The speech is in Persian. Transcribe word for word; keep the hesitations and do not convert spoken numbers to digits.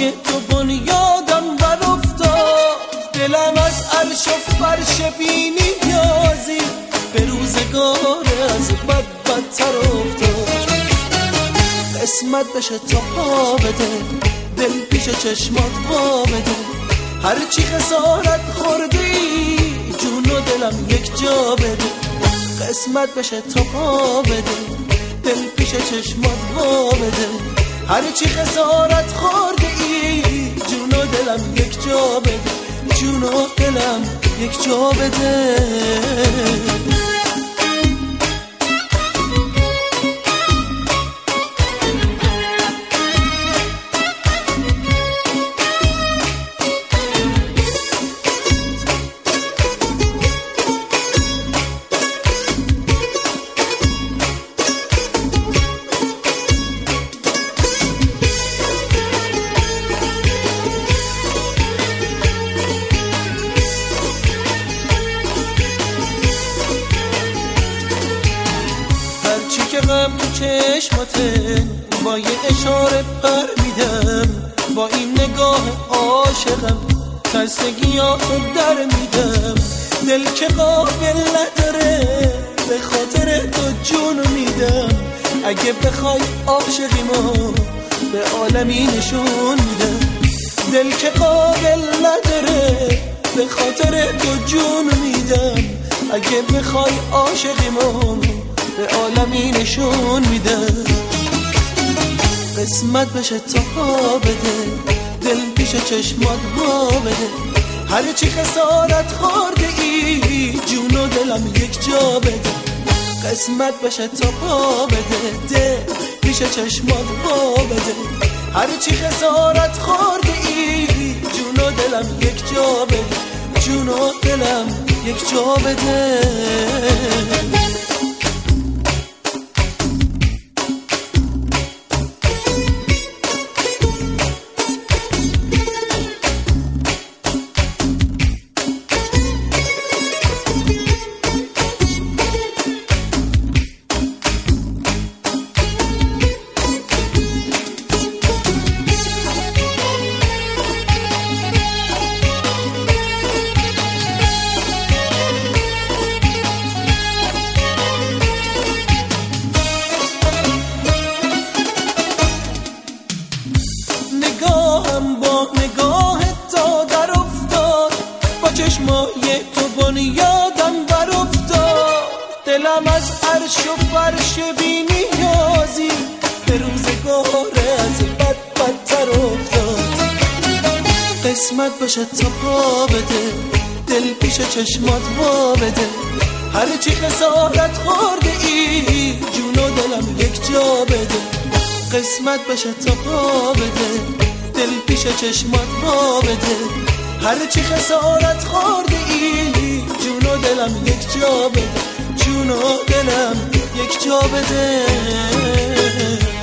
چشمای تو بنیادم بر افتاد، دلم از عرش و فرش بی نیازی به روزگار از بد بدتر افتاد. قسمت بشه تا پا بده، دل پیش چشمات وا بده، هرچی خسارت خوردی جون و دلم یک جا بده. قسمت بشه تا پا بده، دل پیش چشمات وا بده، هرچی خسارت خوردی جون و دلم یک جا بده، جون و دلم یک جا بده. هرچی که غم تو چشماته با یه اشاره پر میدم، با این نگاه عاشقم ترسگیاتو در میدم. دل که قابل نداره به خاطر تو جون میدم، اگه بخوای عاشقیمو به عالمی نشون میدم. دل که قابل نداره به خاطر تو جون میدم، اگه بخوای عاشقیمو به عالمی نشون میده. قسمت بشه تا پا بده، دل پیش چشمات وا بده، هرچی خسارت خورده ای جون و دلم یک جا بده. قسمت بشه تا پا بده، دل پیش چشمات وا بده، هرچی خسارت خورده ای جون و دلم یک جا بده، جون و دلم یک جا بده. نگاهم با نگاه تا در افتاد، با چشمای تو بنیادم بر افتاد، دلم از عرش و فرش بی نیازی به روزگار از بد بدتر افتاد. قسمت بشه تا پا بده، دل پیش چشمات وا بده، هرچی خسارت خورده ای جون و دلم یک جا بده. قسمت بشه تا پا بده، دل پیش چشمات وا بده، هرچی خسارت خورده ای جون و دلم یک جا بده، جون و دلم یک جا بده.